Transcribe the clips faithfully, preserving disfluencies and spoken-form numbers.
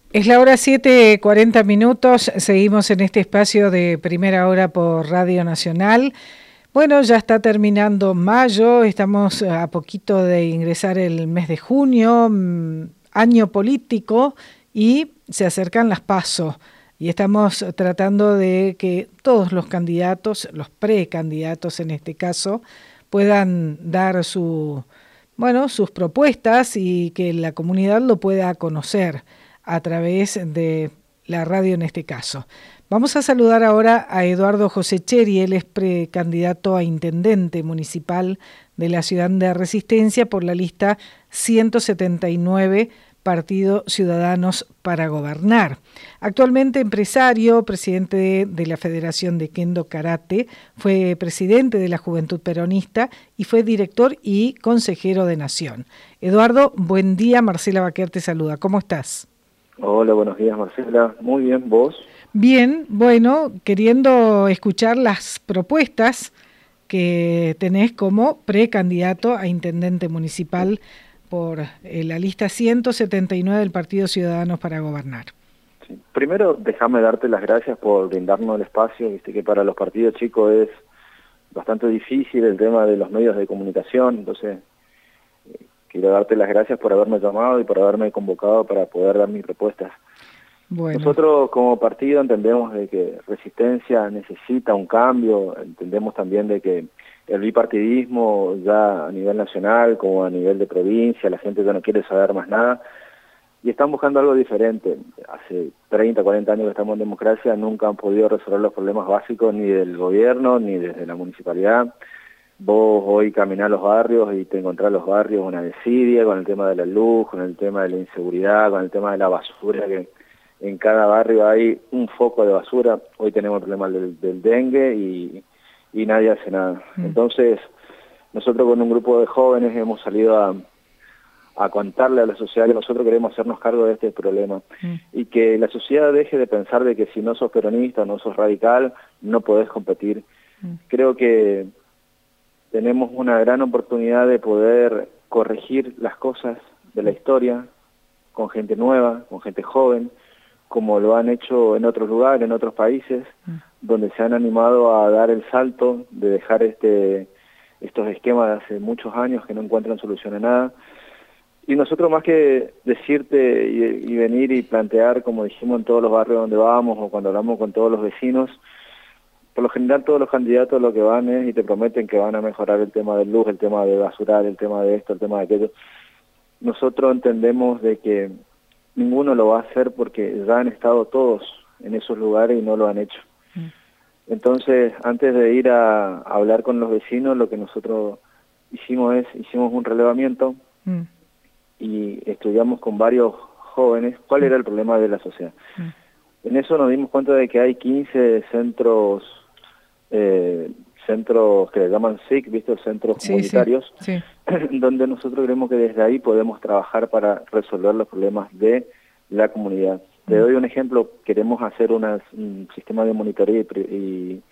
Es la hora siete, cuarenta minutos, seguimos en este espacio de Primera Hora por Radio Nacional. Bueno, ya está terminando mayo, estamos a poquito de ingresar el mes de junio, año político, y se acercan las PASO. Y estamos tratando de que todos los candidatos, los precandidatos en este caso, puedan dar su, bueno, sus propuestas y que la comunidad lo pueda conocer a través de la radio en este caso. Vamos a saludar ahora a Eduardo Josecheri, él es precandidato a intendente municipal de la ciudad de Resistencia por la lista ciento setenta y nueve, Partido Ciudadanos para Gobernar. Actualmente empresario, presidente de, de la Federación de Kendo Karate, fue presidente de la Juventud Peronista y fue director y consejero de Nación. Eduardo, buen día, Marcela Baquer te saluda. ¿Cómo estás? Hola, buenos días, Marcela. Muy bien, ¿vos? Bien, bueno, queriendo escuchar las propuestas que tenés como precandidato a intendente municipal por eh, la lista ciento setenta y nueve del Partido Ciudadanos para Gobernar. Sí. Primero, déjame darte las gracias por brindarnos el espacio. Viste que para los partidos chicos es bastante difícil el tema de los medios de comunicación, entonces eh, quiero darte las gracias por haberme llamado y por haberme convocado para poder dar mis propuestas. Bueno. Nosotros como partido entendemos de que Resistencia necesita un cambio, entendemos también de que el bipartidismo ya a nivel nacional como a nivel de provincia, la gente ya no quiere saber más nada y están buscando algo diferente. Hace treinta, cuarenta años que estamos en democracia, nunca han podido resolver los problemas básicos ni del gobierno ni desde la municipalidad. Vos hoy caminás los barrios y te encontrás los barrios una desidia con el tema de la luz, con el tema de la inseguridad, con el tema de la basura, que en cada barrio hay un foco de basura. Hoy tenemos el problema del, del dengue y, y nadie hace nada. Mm. Entonces, nosotros con un grupo de jóvenes hemos salido a, a contarle a la sociedad que nosotros queremos hacernos cargo de este problema mm. y que la sociedad deje de pensar de que si no sos peronista, no sos radical, no podés competir. Mm. Creo que tenemos una gran oportunidad de poder corregir las cosas de la historia con gente nueva, con gente joven, como lo han hecho en otros lugares, en otros países, mm. donde se han animado a dar el salto de dejar este estos esquemas de hace muchos años que no encuentran solución a nada. Y nosotros más que decirte y, y venir y plantear, como dijimos en todos los barrios donde vamos o cuando hablamos con todos los vecinos, por lo general todos los candidatos lo que van es y te prometen que van a mejorar el tema de luz, el tema de basural, el tema de esto, el tema de aquello. Nosotros entendemos de que ninguno lo va a hacer porque ya han estado todos en esos lugares y no lo han hecho. Mm. Entonces, antes de ir a, a hablar con los vecinos, lo que nosotros hicimos es, hicimos un relevamiento mm. y estudiamos con varios jóvenes cuál mm. era el problema de la sociedad. Mm. En eso nos dimos cuenta de que hay quince centros eh, centros que le llaman S I C, ¿viste? Centros sí, comunitarios, sí, sí. donde nosotros creemos que desde ahí podemos trabajar para resolver los problemas de la comunidad. Te doy un ejemplo, queremos hacer unas, un sistema de monitoreo y, y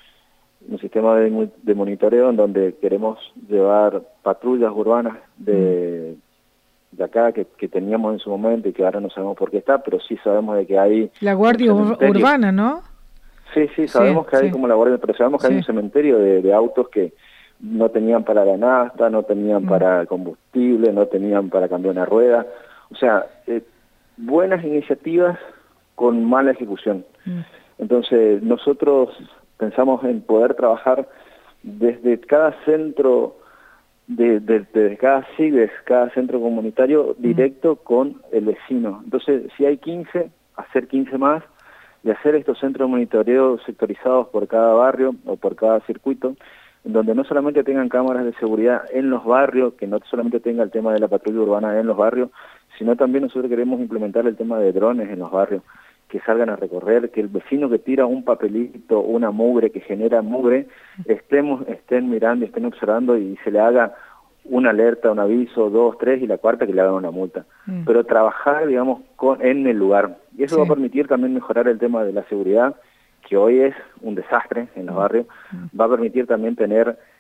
un sistema de, de monitoreo en donde queremos llevar patrullas urbanas de, de acá que, que teníamos en su momento y que ahora no sabemos por qué está, pero sí sabemos de que hay... La Guardia Urbana, ¿no? Sí, sí, sabemos sí, que hay sí. como la guardia, pero sabemos que sí. hay un cementerio de, de autos que no tenían para la nafta, no tenían mm. para combustible, no tenían para cambiar una rueda. O sea, eh, buenas iniciativas con mala ejecución. Mm. Entonces, nosotros pensamos en poder trabajar desde cada centro, de, de, de cada S I G, cada centro comunitario, directo mm. con el vecino. Entonces, si hay quince, hacer quince más, de hacer estos centros de monitoreo sectorizados por cada barrio o por cada circuito, en donde no solamente tengan cámaras de seguridad en los barrios, que no solamente tenga el tema de la patrulla urbana en los barrios, sino también nosotros queremos implementar el tema de drones en los barrios, que salgan a recorrer, que el vecino que tira un papelito, una mugre, que genera mugre, estemos, estén mirando, estén observando y se le haga una alerta, un aviso, dos, tres, y la cuarta que le hagan una multa. Mm. Pero trabajar, digamos, con, en el lugar. Y eso sí. va a permitir también mejorar el tema de la seguridad, que hoy es un desastre en los barrios. Mm. Va a permitir también tener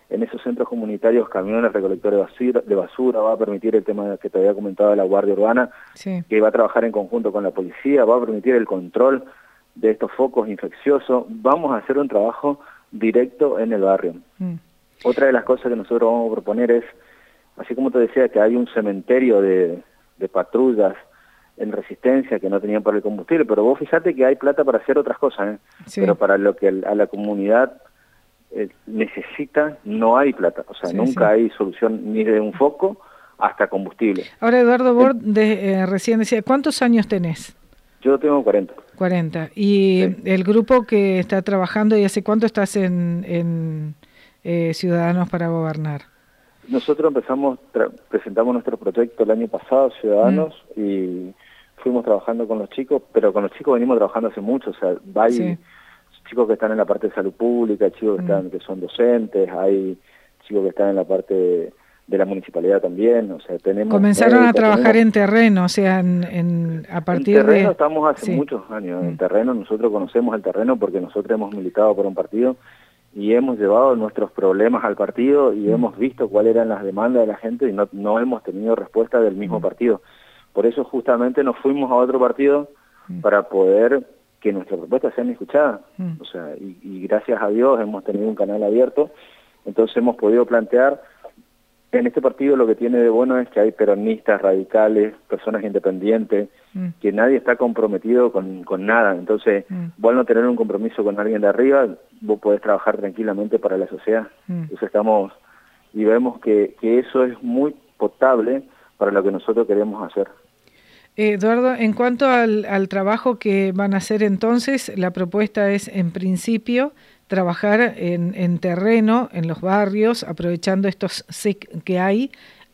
en esos centros comunitarios camiones recolectores de basura, de basura, va a permitir el tema que te había comentado de la Guardia Urbana, sí. que va a trabajar en conjunto con la policía, va a permitir el control de estos focos infecciosos. Vamos a hacer un trabajo directo en el barrio. Mm. Otra de las cosas que nosotros vamos a proponer es, así como te decía, que hay un cementerio de, de patrullas en Resistencia que no tenían para el combustible, pero vos fíjate que hay plata para hacer otras cosas, ¿eh? Sí. Pero para lo que a la comunidad eh, necesita no hay plata, o sea, sí, nunca sí. hay solución ni de un foco hasta combustible. Ahora, Eduardo Bord, de, eh, recién decía, ¿cuántos años tenés? Yo tengo cuarenta. cuarenta. ¿Y sí. el grupo que está trabajando, y hace cuánto estás en, en eh, Ciudadanos para Gobernar? Nosotros empezamos, presentamos nuestro proyecto el año pasado, Ciudadanos, mm. y fuimos trabajando con los chicos, pero con los chicos venimos trabajando hace mucho, o sea, hay sí. chicos que están en la parte de salud pública, chicos que, mm. están, que son docentes, hay chicos que están en la parte de, de la municipalidad también, o sea, tenemos... Comenzaron médicos, a trabajar tenemos, en terreno, o sea, en, en, a partir de... En terreno de... estamos hace sí. muchos años, mm. en terreno nosotros conocemos el terreno porque nosotros hemos militado por un partido y hemos llevado nuestros problemas al partido y mm. hemos visto cuáles eran las demandas de la gente y no, no hemos tenido respuesta del mismo mm. partido. Por eso justamente nos fuimos a otro partido mm. para poder que nuestras propuestas sean escuchadas. Mm. O sea, y, y gracias a Dios hemos tenido un canal abierto, entonces hemos podido plantear, en este partido lo que tiene de bueno es que hay peronistas, radicales, personas independientes, mm. que nadie está comprometido con, con nada. Entonces, mm. vos al no tener un compromiso con alguien de arriba, vos podés trabajar tranquilamente para la sociedad. Mm. Entonces estamos, y vemos que, que eso es muy potable para lo que nosotros queremos hacer. Eduardo, en cuanto al, al trabajo que van a hacer entonces, la propuesta es en principio trabajar en, en terreno, en los barrios, aprovechando estos S I C que hay,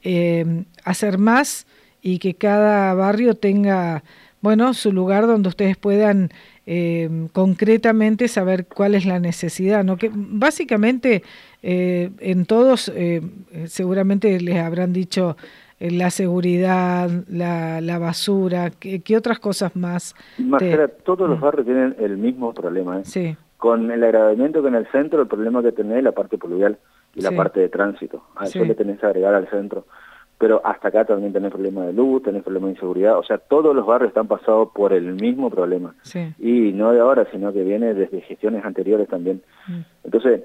eh, hacer más y que cada barrio tenga, bueno, su lugar donde ustedes puedan eh, concretamente saber cuál es la necesidad, ¿no? Que básicamente eh, en todos eh, seguramente les habrán dicho la seguridad, la, la basura, ¿qué, qué otras cosas más? Marcela, te... todos los barrios tienen el mismo problema, ¿eh? Sí. Con el agravamiento que en el centro, el problema que tenés es la parte pluvial y la sí. parte de tránsito. A eso sí. le tenés que agregar al centro. Pero hasta acá también tenés problemas de luz, tenés problemas de inseguridad. O sea, todos los barrios están pasados por el mismo problema. Sí. Y no de ahora, sino que viene desde gestiones anteriores también. Mm. Entonces,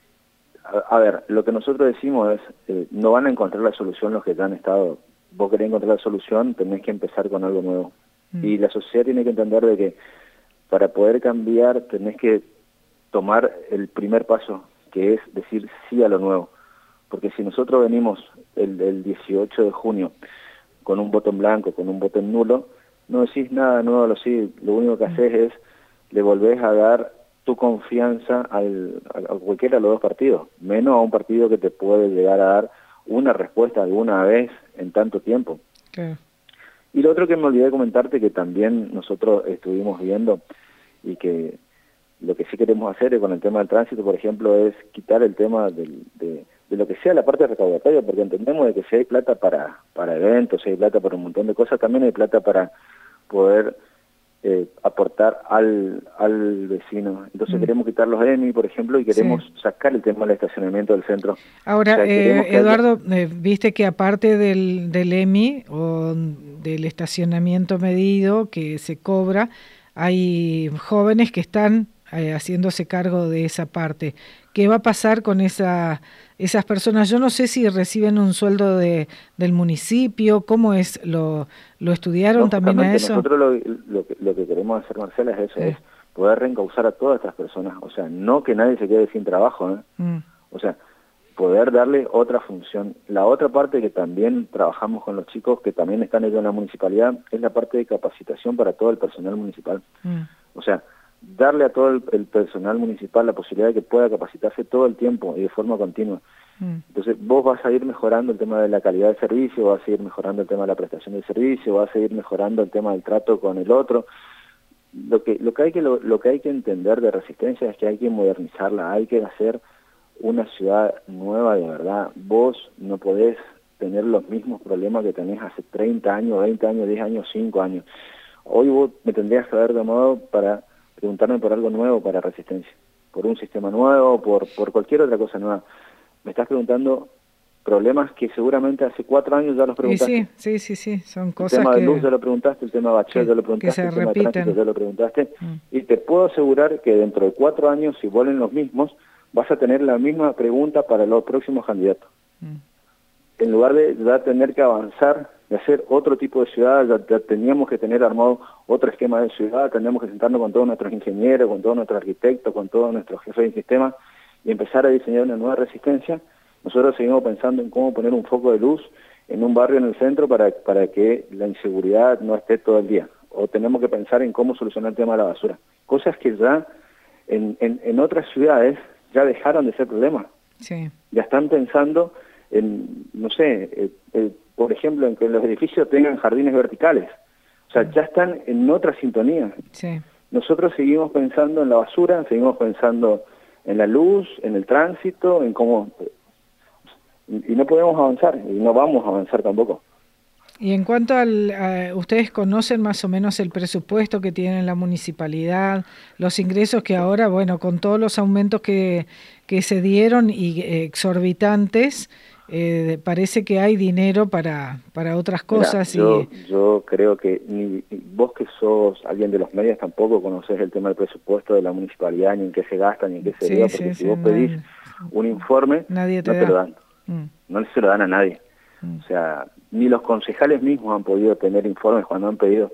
a, a ver, lo que nosotros decimos es, eh, no van a encontrar la solución los que ya han estado. Vos querés encontrar la solución, tenés que empezar con algo nuevo. Mm. Y la sociedad tiene que entender de que para poder cambiar tenés que tomar el primer paso, que es decir sí a lo nuevo. Porque si nosotros venimos el, el dieciocho de junio con un voto en blanco, con un voto en nulo, no decís nada nuevo a lo sí, lo único que haces es, le volvés a dar tu confianza al, a, a cualquiera de los dos partidos, menos a un partido que te puede llegar a dar una respuesta alguna vez en tanto tiempo. Okay. Y lo otro que me olvidé de comentarte, que también nosotros estuvimos viendo y que lo que sí queremos hacer con el tema del tránsito, por ejemplo, es quitar el tema del, de, de lo que sea la parte recaudatoria, porque entendemos de que si hay plata para, para eventos, si hay plata para un montón de cosas, también hay plata para poder eh, aportar al, al vecino. Entonces mm. queremos quitar los E M I, por ejemplo, y queremos sí. sacar el tema del estacionamiento del centro. Ahora, o sea, eh, Eduardo, haya... eh, viste que aparte del, del E M I o del estacionamiento medido que se cobra, hay jóvenes que están eh, haciéndose cargo de esa parte. ¿Qué va a pasar con esa, esas personas? Yo no sé si reciben un sueldo de, del municipio, ¿cómo es? ¿Lo, lo estudiaron no, también a eso? Nosotros lo, lo, que, lo que queremos hacer, Marcela, es eso, sí. es poder reencauzar a todas estas personas. O sea, no que nadie se quede sin trabajo, ¿eh? Mm. O sea, poder darle otra función. La otra parte que también trabajamos con los chicos, que también están ellos en la municipalidad, es la parte de capacitación para todo el personal municipal. Mm. O sea, darle a todo el, el personal municipal la posibilidad de que pueda capacitarse todo el tiempo y de forma continua. Mm. Entonces vos vas a ir mejorando el tema de la calidad del servicio, vas a ir mejorando el tema de la prestación del servicio, vas a ir mejorando el tema del trato con el otro. Lo que, lo que, hay, que, lo, lo que hay que entender de Resistencia es que hay que modernizarla, hay que hacer una ciudad nueva de verdad. Vos no podés tener los mismos problemas que tenés hace treinta años, veinte años, diez años, cinco años. Hoy vos me tendrías que haber llamado para preguntarme por algo nuevo para Resistencia, por un sistema nuevo, por, por cualquier otra cosa nueva. me estás preguntando problemas que seguramente hace cuatro años ya los preguntaste. Sí, sí, sí, sí, son cosas el tema que... de luz ya lo preguntaste, el tema de bacheo ya lo preguntaste, el tema repiten. de tránsito ya lo preguntaste, mm. y te puedo asegurar que dentro de cuatro años, si vuelven los mismos, vas a tener la misma pregunta para los próximos candidatos. Mm. En lugar de ya tener que avanzar, de hacer otro tipo de ciudad, ya, ya teníamos que tener armado otro esquema de ciudad, teníamos que sentarnos con todos nuestros ingenieros, con todos nuestros arquitectos, con todos nuestros jefes de sistema, y empezar a diseñar una nueva resistencia. Nosotros seguimos pensando en cómo poner un foco de luz en un barrio en el centro para, para que la inseguridad no esté todo el día. O tenemos que pensar en cómo solucionar el tema de la basura. Cosas que ya en, en, en otras ciudades ya dejaron de ser problemas. Sí. Ya están pensando en, no sé, eh, eh, por ejemplo, en que los edificios tengan jardines verticales. O sea, ya están en otra sintonía. Sí. Nosotros seguimos pensando en la basura, seguimos pensando en la luz, en el tránsito, en cómo... Y no podemos avanzar, y no vamos a avanzar tampoco. Y en cuanto al... A, ¿ustedes conocen más o menos el presupuesto que tiene la municipalidad, los ingresos que ahora, bueno, con todos los aumentos que, que se dieron y eh, exorbitantes, eh, parece que hay dinero para, para otras cosas? Mirá, yo, y yo creo que ni vos que sos alguien de los medios tampoco conocés el tema del presupuesto de la municipalidad, ni en qué se gasta, ni en qué se sí, dio, sí, porque sí, si vos no, pedís un informe, nadie te no te da. lo dan. Mm. No se lo dan a nadie. Mm. O sea, ni los concejales mismos han podido tener informes cuando han pedido.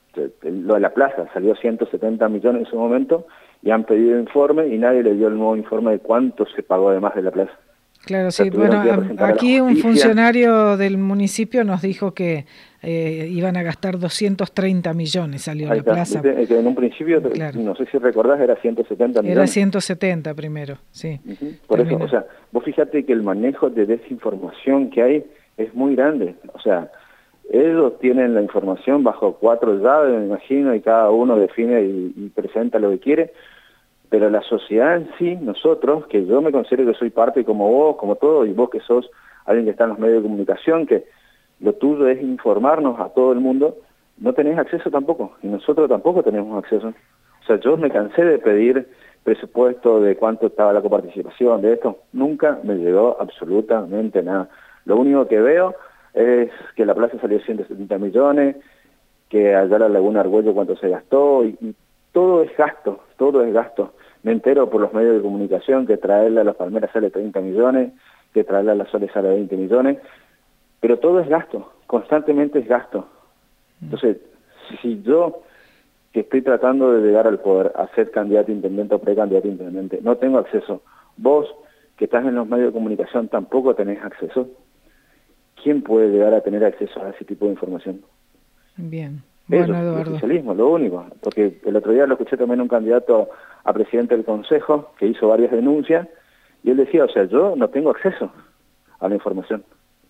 Lo de la plaza salió ciento setenta millones en su momento y han pedido informe y nadie le dio el nuevo informe de cuánto se pagó además de la plaza. Claro, o sea, sí. Bueno, aquí un funcionario del municipio nos dijo que eh, iban a gastar doscientos treinta millones, salió Ahí la está. plaza. ¿Viste? Que en un principio, claro. no sé si recordás, era ciento setenta millones. Era ciento setenta primero, sí. Uh-huh. Por Termina. Eso, o sea, vos fíjate que el manejo de desinformación que hay es muy grande. O sea, ellos tienen la información bajo cuatro llaves, me imagino, y cada uno define y, y presenta lo que quiere. Pero la sociedad en sí, nosotros, que yo me considero que soy parte como vos, como todo, y vos que sos alguien que está en los medios de comunicación, que lo tuyo es informarnos a todo el mundo, no tenés acceso tampoco, y nosotros tampoco tenemos acceso. O sea, yo me cansé de pedir presupuesto de cuánto estaba la coparticipación, de esto, nunca me llegó absolutamente nada. Lo único que veo es que la plaza salió ciento setenta millones, que allá la Laguna Argüello cuánto se gastó, y, y todo es gasto, todo es gasto. Me entero por los medios de comunicación que traerla a las palmeras sale treinta millones, que traerla a las soles sale veinte millones, pero todo es gasto, constantemente es gasto. Entonces, si yo, que estoy tratando de llegar al poder, a ser candidato a intendente o precandidato a intendente, no tengo acceso, vos, que estás en los medios de comunicación, tampoco tenés acceso, ¿quién puede llegar a tener acceso a ese tipo de información? Bien. Eso, Bueno, el Eduardo. oficialismo, lo único. Porque el otro día lo escuché también un candidato a presidente del Consejo que hizo varias denuncias y él decía, o sea, yo no tengo acceso a la información.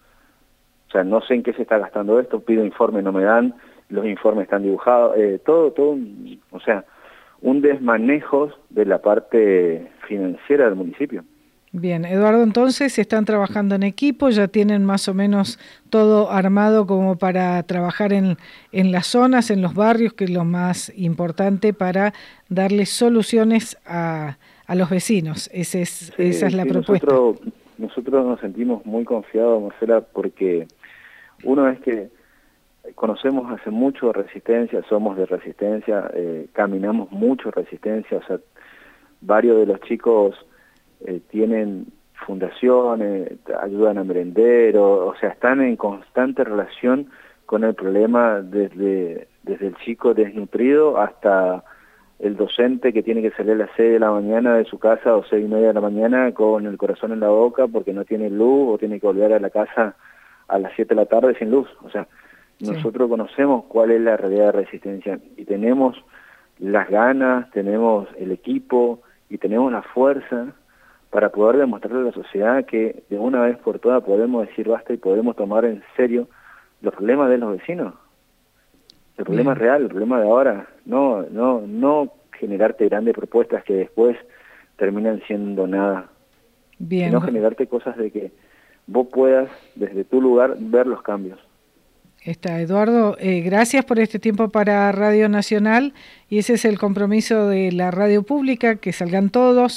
O sea, no sé en qué se está gastando esto, pido informes, no me dan, los informes están dibujados, eh, todo, todo, un, o sea, un desmanejo de la parte financiera del municipio. Bien, Eduardo, entonces están trabajando en equipo, ya tienen más o menos todo armado como para trabajar en, en las zonas, en los barrios, que es lo más importante para darle soluciones a, a los vecinos. Ese es, sí, esa es la sí, propuesta. Nosotros, nosotros nos sentimos muy confiados, Marcela, porque uno es que conocemos hace mucho Resistencia, somos de Resistencia, eh, caminamos mucho Resistencia, o sea, varios de los chicos Eh, tienen fundaciones, ayudan a merenderos, o sea, están en constante relación con el problema desde, desde el chico desnutrido hasta el docente que tiene que salir a las seis de la mañana de su casa o seis y media de la mañana con el corazón en la boca porque no tiene luz o tiene que volver a la casa a las siete de la tarde sin luz. O sea, sí. Nosotros conocemos cuál es la realidad de Resistencia y tenemos las ganas, tenemos el equipo y tenemos la fuerza para poder demostrarle a la sociedad que de una vez por todas podemos decir basta y podemos tomar en serio los problemas de los vecinos. El problema Bien. real, el problema de ahora, no no no generarte grandes propuestas que después terminan siendo nada. Bien. Sino generarte cosas de que vos puedas desde tu lugar ver los cambios. Está, Eduardo, eh, gracias por este tiempo para Radio Nacional y ese es el compromiso de la radio pública, que salgan todos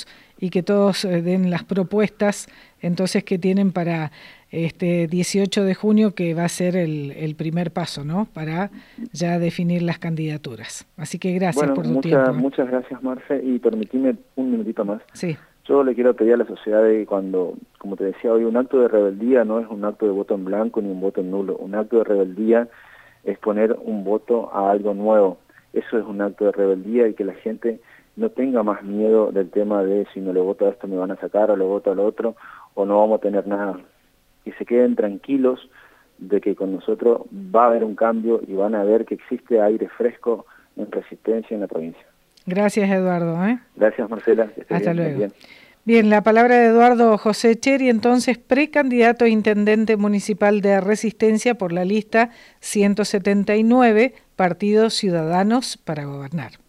y que todos eh, den las propuestas entonces que tienen para este dieciocho de junio, que va a ser el, el primer paso, ¿no? Para ya definir las candidaturas. Así que gracias bueno, por tu mucha, tiempo. ¿eh? Muchas gracias, Marce, y permitime un minutito más. Sí. Yo le quiero pedir a la sociedad de que cuando, como te decía hoy, un acto de rebeldía no es un acto de voto en blanco ni un voto en nulo. Un acto de rebeldía es poner un voto a algo nuevo. Eso es un acto de rebeldía, y que la gente no tenga más miedo del tema de si no le voto a esto me van a sacar, o le voto al otro, o no vamos a tener nada. Que se queden tranquilos de que con nosotros va a haber un cambio y van a ver que existe aire fresco en Resistencia en la provincia. Gracias, Eduardo. ¿eh? Gracias, Marcela. Hasta bien, luego. Bien. Bien, la palabra de Eduardo José Cheri, entonces precandidato a intendente municipal de Resistencia por la lista ciento setenta y nueve, Partido Ciudadanos para Gobernar.